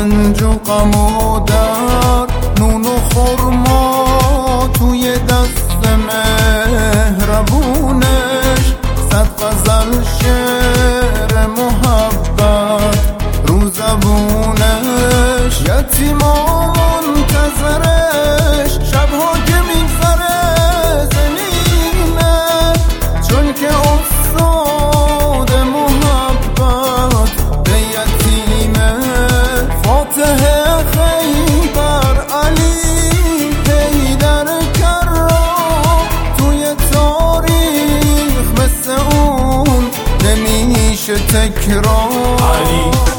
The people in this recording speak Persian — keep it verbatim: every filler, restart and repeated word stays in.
رنج و غم و درد، نون و خرما توی دست مهربونش، صد غزل شعر محبت رو زبونش. یتیما منتظرش شبها که میگذره زمینه، چون که استاد محبت به یتیمه. فاتح خیبر علی حیدر کرام، توی تاریخ مثل اون نمیشه تکرار.